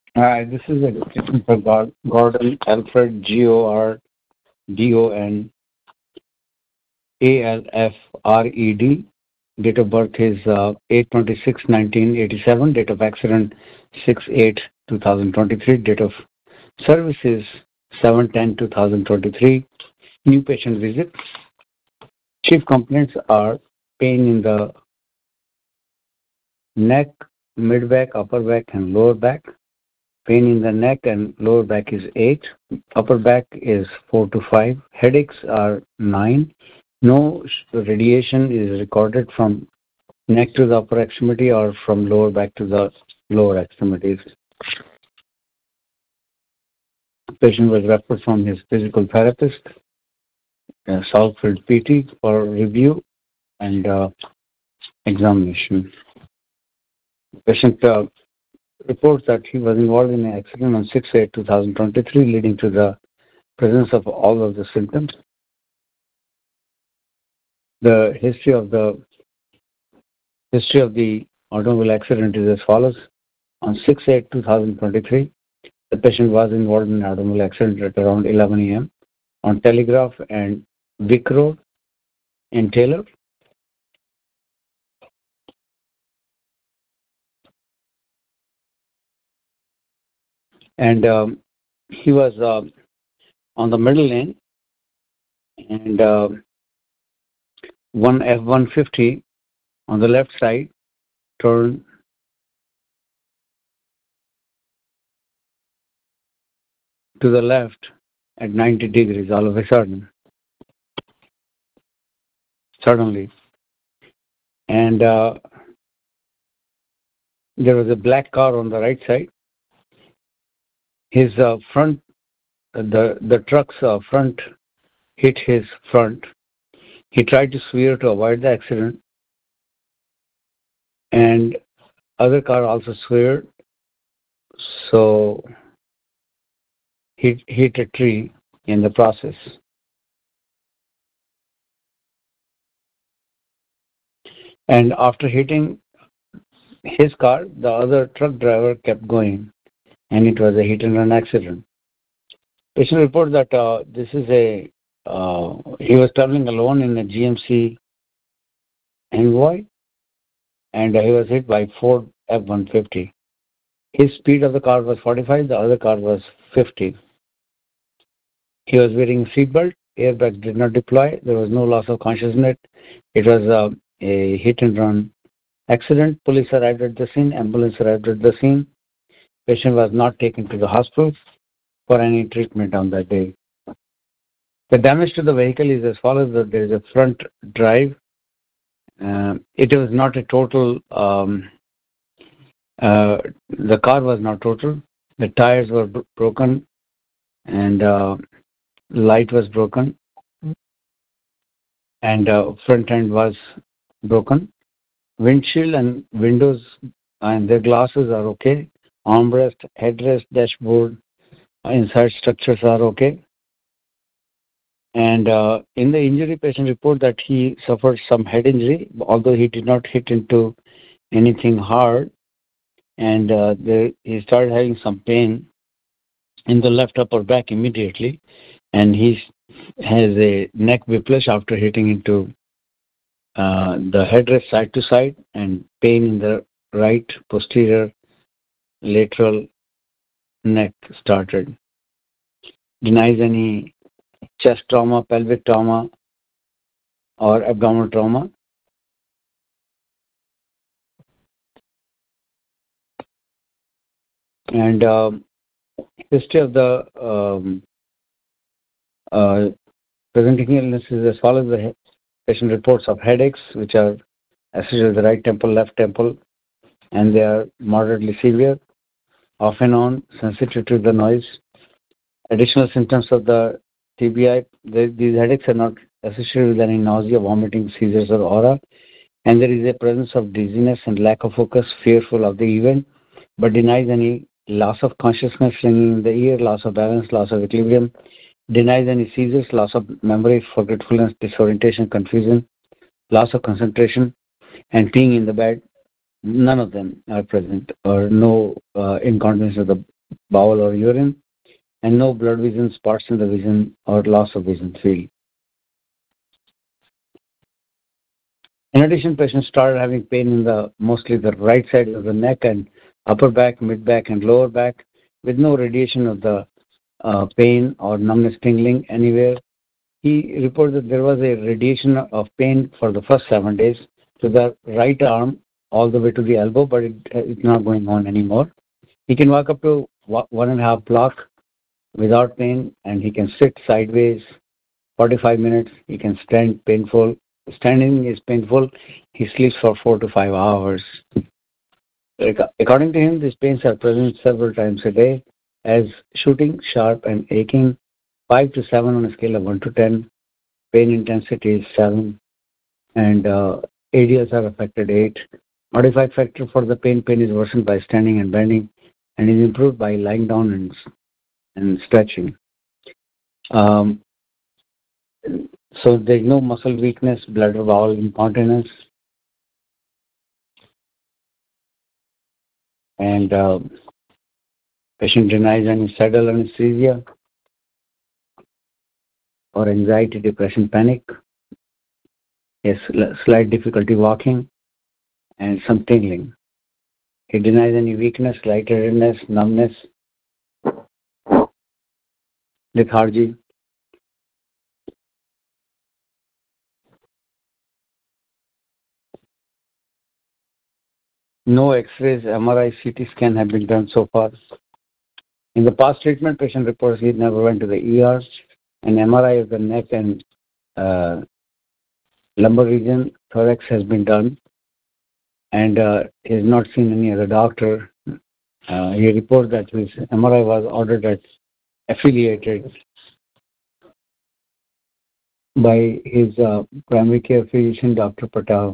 Hi, this is a question for Gordon Alfred, Gordon Alfred. Date of birth is 8/26/1987. Date of accident 6/8/2023. Date of service is 7/10/2023. New patient visit. Chief complaints are pain in the neck, mid back, upper back, and lower back. Pain in the neck and lower back is 8. Upper back is 4 to 5. Headaches are 9. No radiation is recorded from neck to the upper extremity or from lower back to the lower extremities. Patient was referred from his physical therapist, Southfield PT, for review and examination. Patient reports that he was involved in an accident on 6/8/2023, leading to the presence of all of the symptoms. The history of the automobile accident is as follows. On 6/8/2023, the patient was involved in an automobile accident at around 11 a.m. on Telegraph and Vic Road in Taylor. And he was on the middle lane, and one F-150 on the left side turned to the left at 90 degrees all of a suddenly. And there was a black car on the right side. His front, the truck's front hit his front. He tried to swerve to avoid the accident, and other car also swerved, so he hit a tree in the process. And after hitting his car, the other truck driver kept going, and it was a hit-and-run accident. Patient reports that he was traveling alone in a GMC Envoy, and he was hit by Ford F-150. His speed of the car was 45, the other car was 50. He was wearing a seatbelt. Airbags did not deploy. There was no loss of consciousness. It was a hit-and-run accident. Police arrived at the scene. Ambulance arrived at the scene. Patient was not taken to the hospital for any treatment on that day. The damage to the vehicle is as follows. That there is a front drive. It was not a total. The car was not total. The tires were broken, and light was broken, and front end was broken. Windshield and windows and their glasses are okay. Armrest, headrest, dashboard, inside structures are okay. And in the injury, patient report that he suffered some head injury, although he did not hit into anything hard. And he started having some pain in the left upper back immediately. And he has a neck whiplash after hitting into the headrest side to side, and pain in the right posterior lateral neck started. Denies any chest trauma, pelvic trauma, or abdominal trauma. And history of the presenting illness is as follows. The patient reports of headaches, which are associated with the right temple, left temple, and they are moderately severe, off and on, sensitive to the noise. Additional symptoms of the TBI, these headaches are not associated with any nausea, vomiting, seizures, or aura, and there is a presence of dizziness and lack of focus, fearful of the event, but denies any loss of consciousness, ringing in the ear, loss of balance, loss of equilibrium, denies any seizures, loss of memory, forgetfulness, disorientation, confusion, loss of concentration, and peeing in the bed. None of them are present, or no incontinence of the bowel or urine, and no blood vision, spots in the vision, or loss of vision field. In addition, patients started having pain in mostly the right side of the neck and upper back, mid back, and lower back, with no radiation of the pain or numbness tingling anywhere. He reported that there was a radiation of pain for the first 7 days to the right arm all the way to the elbow, but it's not going on anymore. He can walk up to 1.5 block without pain, and he can sit sideways 45 minutes. He can stand painful. Standing is painful. He sleeps for 4 to 5 hours. According to him, these pains are present several times a day as shooting, sharp, and aching, 5 to 7 on a scale of 1 to 10. Pain intensity is 7, and ADLs are affected 8. Modified factor for the pain is worsened by standing and bending, and is improved by lying down and stretching. So there's no muscle weakness, bladder bowel incontinence, and patient denies any saddle anesthesia or anxiety, depression, panic. Yes, slight difficulty walking and some tingling. He denies any weakness, lightheadedness, numbness, lethargy. No X-rays, MRI, CT scan have been done so far. In the past treatment, patient reports he never went to the ER. An MRI of the neck and lumbar region, thorax has been done, and he has not seen any other doctor. He reports that his MRI was ordered at affiliated by his primary care physician, Dr. Patel.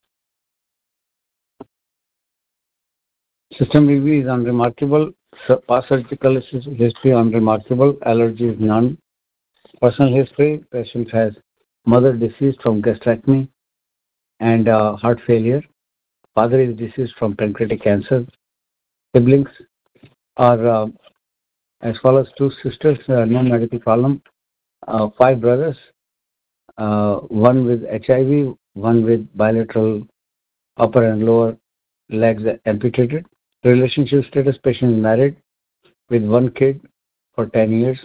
System review is unremarkable. Past surgical history unremarkable. Allergies none. Personal history: patient has mother deceased from gastrectomy and heart failure. Father is deceased from pancreatic cancer. Siblings are as follows: 2 sisters, no medical problem. 5 brothers, 1 with HIV, 1 with bilateral upper and lower legs amputated. Relationship status: patient is married with 1 kid for 10 years.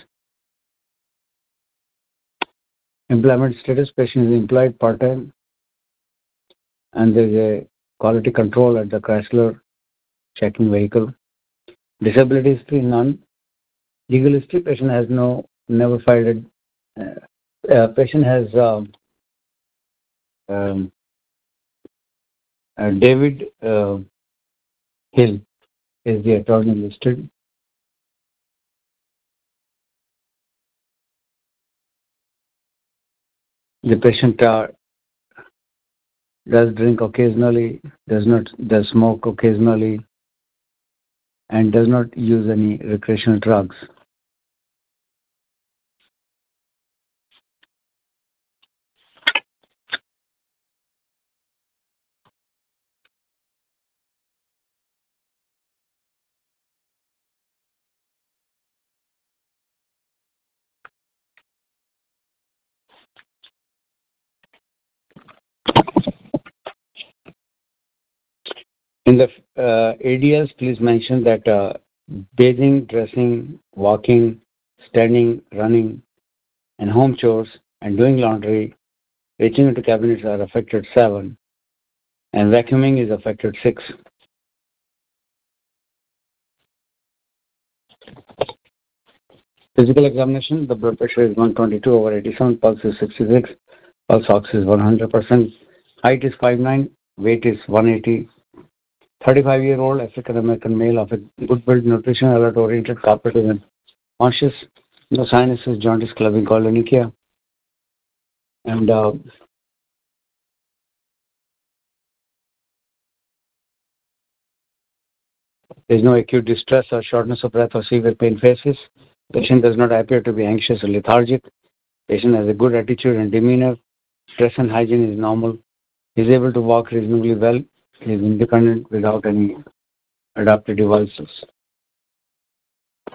Employment status: patient is employed part-time, and there is a quality control at the Chrysler checking vehicle. Disability history: none. Legal history: patient has never filed patient has David Hill is the attorney listed. The patient does drink occasionally, does smoke occasionally, and does not use any recreational drugs. In the ADLs, please mention that bathing, dressing, walking, standing, running, and home chores, and doing laundry, reaching into cabinets are affected 7, and vacuuming is affected 6. Physical examination: the blood pressure is 122/87, pulse is 66, pulse ox is 100%, height is 5'9", weight is 180. 35-year-old African American male of a good build, nutrition, alert, oriented, cooperative, and conscious. No sinuses, jaundice, clubbing, koilonychia. And there is no acute distress or shortness of breath or severe pain faces. Patient does not appear to be anxious or lethargic. Patient has a good attitude and demeanor. Dress and hygiene is normal. He is able to walk reasonably well. He is independent without any adaptive devices.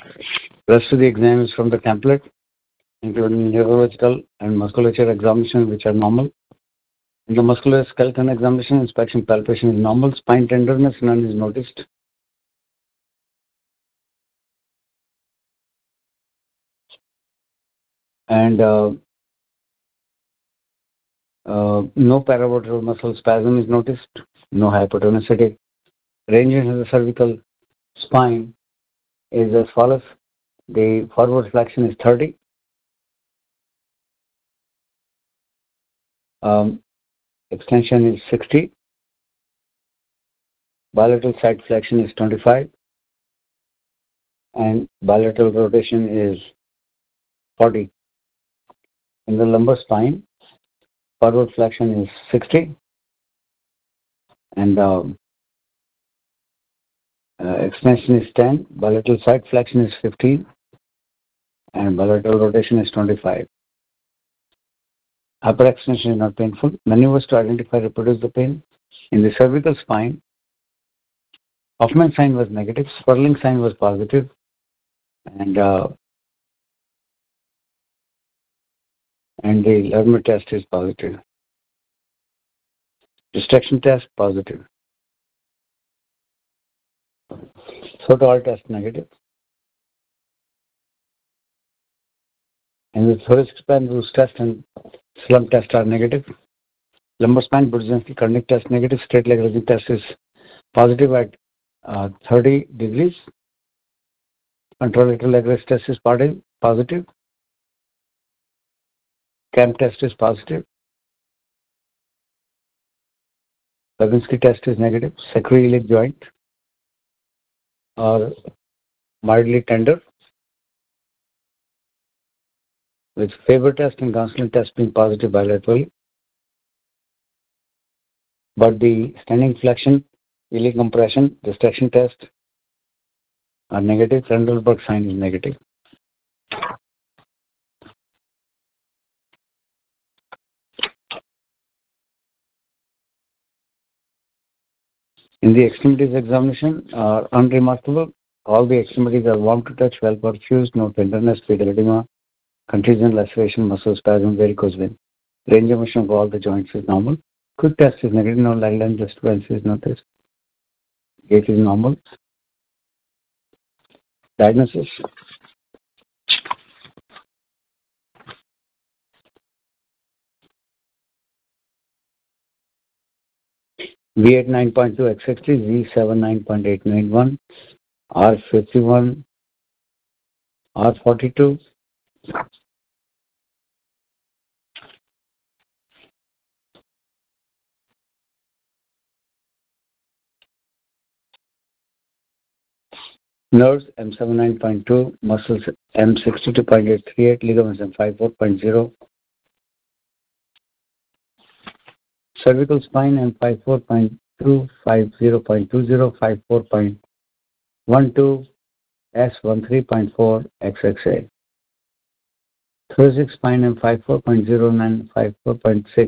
Rest of the exam is from the template, including neurological and musculature examination, which are normal. In the musculoskeletal examination, inspection palpation is normal. Spine tenderness, none is noticed. And no paravertebral muscle spasm is noticed. No hypotonicity. Range in the cervical spine is as follows. The forward flexion is 30. Extension is 60. Bilateral side flexion is 25. And bilateral rotation is 40. In the lumbar spine, forward flexion is 60. And extension is 10. Bilateral side flexion is 15. And bilateral rotation is 25. Upper extension is not painful. Maneuvers to identify reproduce the pain. In the cervical spine, Hoffman sign was negative, Sperling sign was positive, and the Lerner test is positive. Distraction test positive. Soto test negative. And the thoracic spine Bruce test and slump test are negative. Lumbar spine Brudzinski Kernick test negative. Straight leg raising test is positive at 30 degrees. Contralateral leg raise test is positive. CAM test is positive. Babinski test is negative. Sacroiliac joint are mildly tender, with Faber test and Gonsalves test being positive bilaterally. But the standing flexion, iliac compression, distraction test are negative. Trendelenburg sign is negative. In the extremities examination are unremarkable. All the extremities are warm to touch, well perfused, no tenderness, pedal edema, contusion, laceration, muscle spasm, varicose vein. Range of motion of all the joints is normal. Quick test is negative, no line disturbance is noticed. Gait is normal. Diagnosis. V8 9.2 X60, Z7 9.891, R51, R42. Nerves M7 9.2, muscles M62.838, ligaments M54.0, cervical spine M54.2, 50.20, 54.12, S13.4, XXA. Thoracic spine M54.09, 54.6,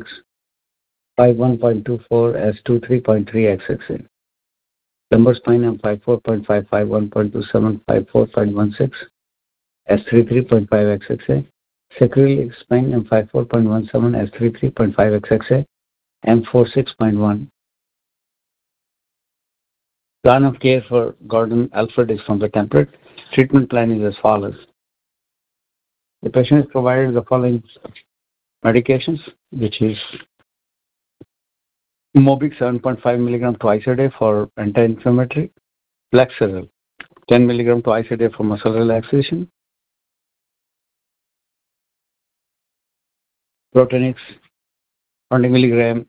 51.24, S23.3, XXA. Lumbar spine M54.55, 1.27, 54.16, S33.5 XXA. Sacroiliac spine M54.17, S33.5 XXA, M46.1. Plan of care for Gordon Alfred is from the template. Treatment plan is as follows. The patient is provided the following medications, which is Mobic 7.5 mg twice a day for anti-inflammatory, Flexeril 10 mg twice a day for muscle relaxation, Protonix 20 mg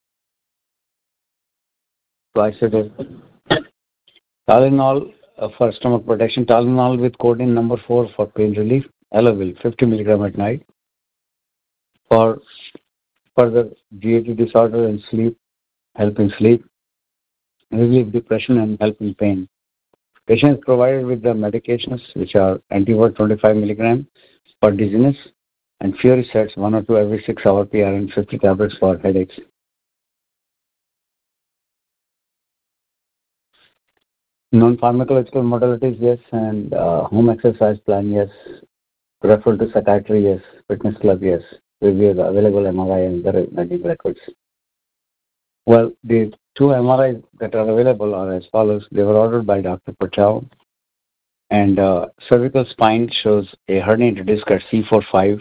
twice a day, Tylenol for stomach protection, Tylenol with codeine number 4 for pain relief, Elavil 50 mg at night for further GAT disorder and sleep, help in sleep, relieve depression and help in pain. Patient is provided with the medications which are Antivert 25 mg for dizziness and Fury sets 1 or 2 every 6 hour PRN 50 tablets for headaches. Non-pharmacological modalities, yes. And home exercise plan, yes. Refer to psychiatry, yes. Fitness club, yes. Review the available MRI and the medical records. Well, the two MRIs that are available are as follows. They were ordered by Dr. Patel. And cervical spine shows a herniated disc at C45,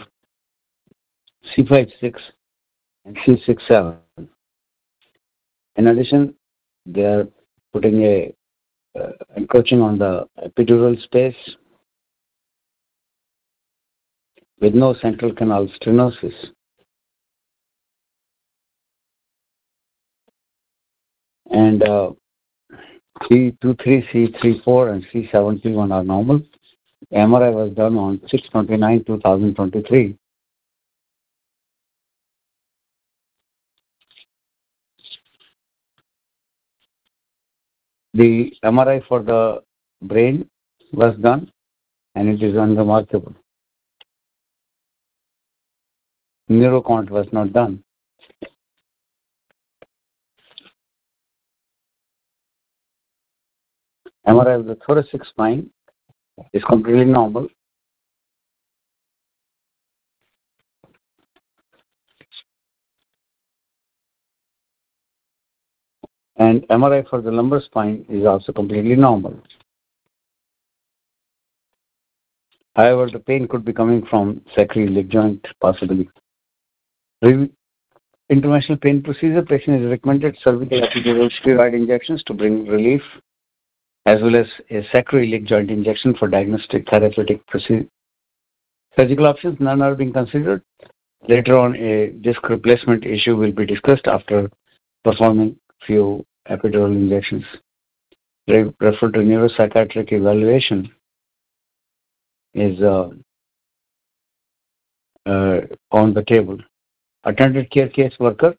C56, and C67. In addition, they are putting a encroaching on the epidural space with no central canal stenosis. And C23, C34, and C71 are normal. MRI was done on 6/29/2023. The MRI for the brain was done, and it is unremarkable. Neurocount was not done. MRI of the thoracic spine is completely normal. And MRI for the lumbar spine is also completely normal. However, the pain could be coming from sacroiliac joint, possibly. Interventional pain procedure, patient is recommended cervical epidural steroid injections to bring relief, as well as a sacroiliac joint injection for diagnostic therapeutic procedure. Surgical options, none are being considered. Later on, a disc replacement issue will be discussed after performing few epidural injections. Refer to neuropsychiatric evaluation is on the table. Attended care caseworker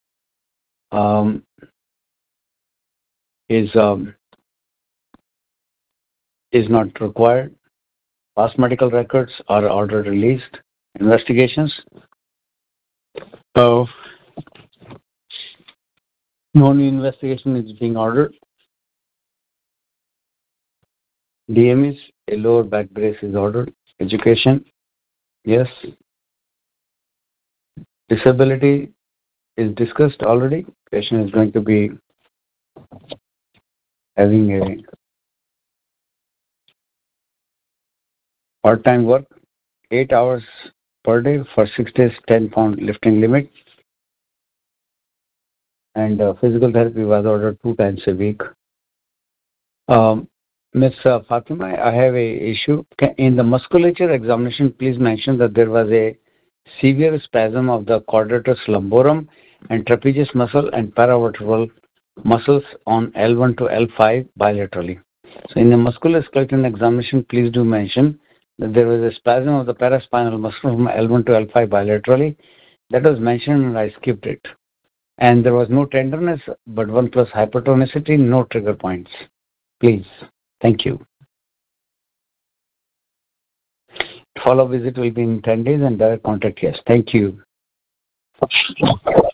is not required. Past medical records are ordered released. Investigations. No new investigation is being ordered. DMEs, a lower back brace is ordered. Education, yes. Disability is discussed already. Patient is going to be having a part-time work, 8 hours per day for 6 days, 10-pound lifting limit. And physical therapy was ordered 2 times a week. Ms. Fatima, I have a issue. In the musculature examination, please mention that there was a severe spasm of the quadratus lumborum and trapezius muscle and paravertebral muscles on L1 to L5 bilaterally. So in the musculoskeletal examination, please do mention that there was a spasm of the paraspinal muscle from L1 to L5 bilaterally. That was mentioned and I skipped it. And there was no tenderness, but 1+ hypertonicity, no trigger points. Please. Thank you. Follow visit will be in 10 days and direct contact, yes. Thank you.